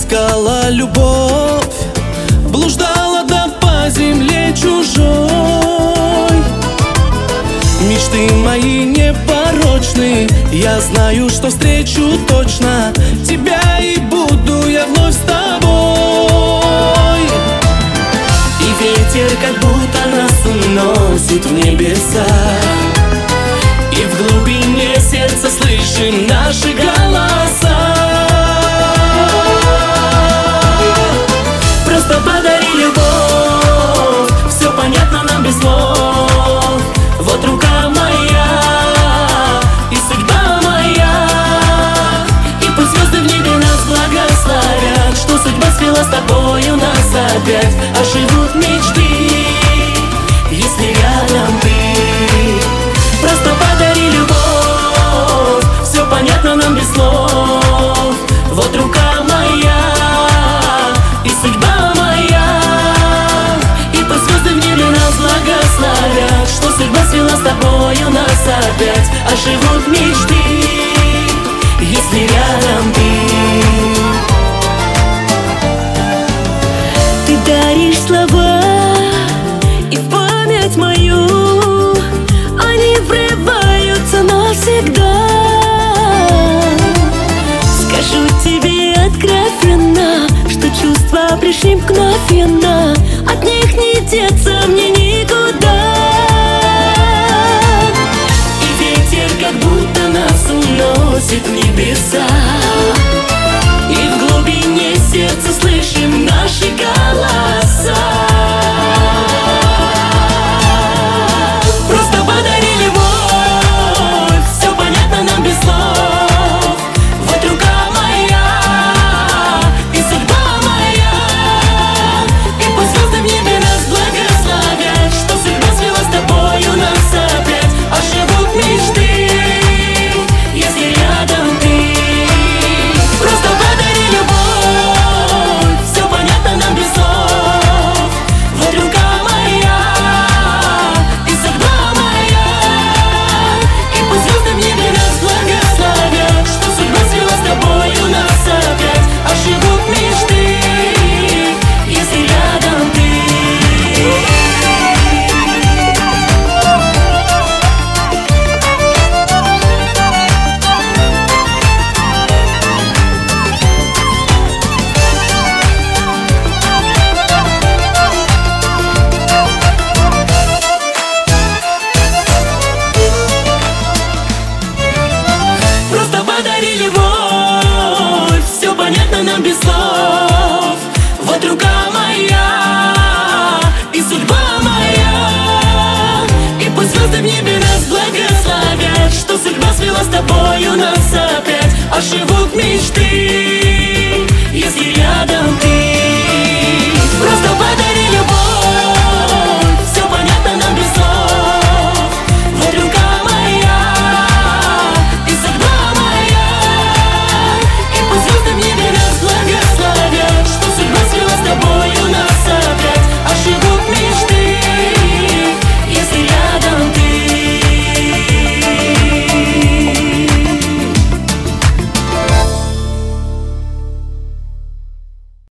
искала любовь, блуждала да по земле чужой. Мечты мои непорочны, я знаю, что встречу точно тебя, и буду я вновь с тобой. И ветер как будто нас уносит в небеса, и в глубине сердца слышим наши голоса. Просто подари любовь, все понятно нам без слов. Вот рука моя и судьба моя, и пусть звезды в небе нас благословят, что судьба свела с тобою нас опять. Оживут мечты, если рядом ты. Просто подари любовь, все понятно нам без слов. Вот рука моя и судьба моя, и пусть звезды в небе нас благословят, что судьба свела с тобою нас опять. Оживут мечты, если рядом ты. Ты даришь слова и в память мою, они врываются навсегда. Скажу тебе откровенно, что чувства пришли мгновенно, от них не деться мне никуда. И ветер как будто нас уносит в небеса, и в глубине сердца слышим наши голоса. Просто подари любовь, все понятно нам без слов. Вот рука моя и судьба моя, и пусть звезды в небе нас благословят, что судьба свела с тобою нас опять. Оживут мечты, если рядом ты. Просто подари любовь, все понятно нам без слов. Вот рука моя и судьба моя, и пусть звезды в небе нас благословят, что судьба свела с тобою нас опять. Оживут мечты, если рядом ты. Просто подари любовь, все понятно нам без слов. Вот рука моя и судьба моя, и пусть звезды в небе нас благословят, что судьба свела с тобою нас опять. Оживут мечты.